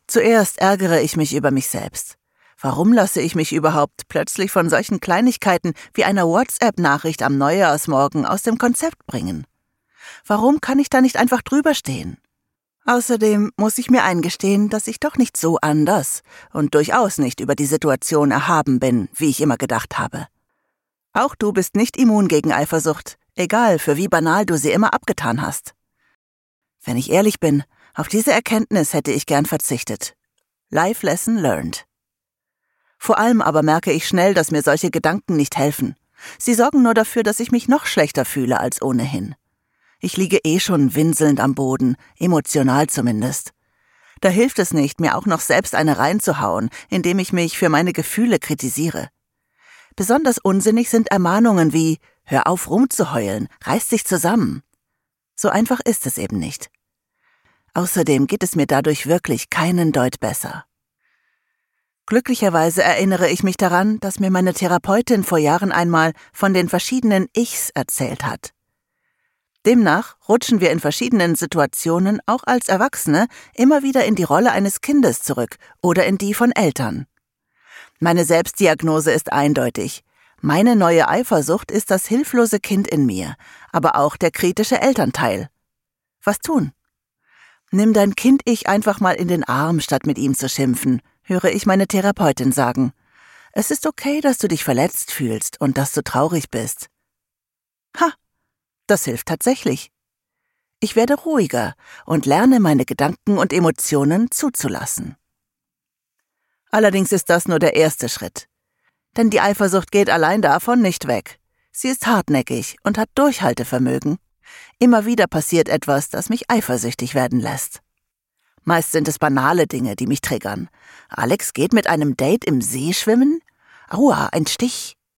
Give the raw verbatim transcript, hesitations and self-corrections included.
Zuerst ärgere ich mich über mich selbst. Warum lasse ich mich überhaupt plötzlich von solchen Kleinigkeiten wie einer WhatsApp-Nachricht am Neujahrsmorgen aus dem Konzept bringen? Warum kann ich da nicht einfach drüber stehen? Außerdem muss ich mir eingestehen, dass ich doch nicht so anders und durchaus nicht über die Situation erhaben bin, wie ich immer gedacht habe. Auch du bist nicht immun gegen Eifersucht, egal für wie banal du sie immer abgetan hast. Wenn ich ehrlich bin, auf diese Erkenntnis hätte ich gern verzichtet. Life lesson learned. Vor allem aber merke ich schnell, dass mir solche Gedanken nicht helfen. Sie sorgen nur dafür, dass ich mich noch schlechter fühle als ohnehin. Ich liege eh schon winselnd am Boden, emotional zumindest. Da hilft es nicht, mir auch noch selbst eine reinzuhauen, indem ich mich für meine Gefühle kritisiere. Besonders unsinnig sind Ermahnungen wie »Hör auf rumzuheulen, reiß dich zusammen«. So einfach ist es eben nicht. Außerdem geht es mir dadurch wirklich keinen Deut besser. Glücklicherweise erinnere ich mich daran, dass mir meine Therapeutin vor Jahren einmal von den verschiedenen Ichs erzählt hat. Demnach rutschen wir in verschiedenen Situationen auch als Erwachsene immer wieder in die Rolle eines Kindes zurück oder in die von Eltern. Meine Selbstdiagnose ist eindeutig. Meine neue Eifersucht ist das hilflose Kind in mir, aber auch der kritische Elternteil. Was tun? Nimm dein Kind-Ich einfach mal in den Arm, statt mit ihm zu schimpfen, höre ich meine Therapeutin sagen. Es ist okay, dass du dich verletzt fühlst und dass du traurig bist. Ha! Das hilft tatsächlich. Ich werde ruhiger und lerne, meine Gedanken und Emotionen zuzulassen. Allerdings ist das nur der erste Schritt. Denn die Eifersucht geht allein davon nicht weg. Sie ist hartnäckig und hat Durchhaltevermögen. Immer wieder passiert etwas, das mich eifersüchtig werden lässt. Meist sind es banale Dinge, die mich triggern. Alex geht mit einem Date im See schwimmen? Aua, ein Stich.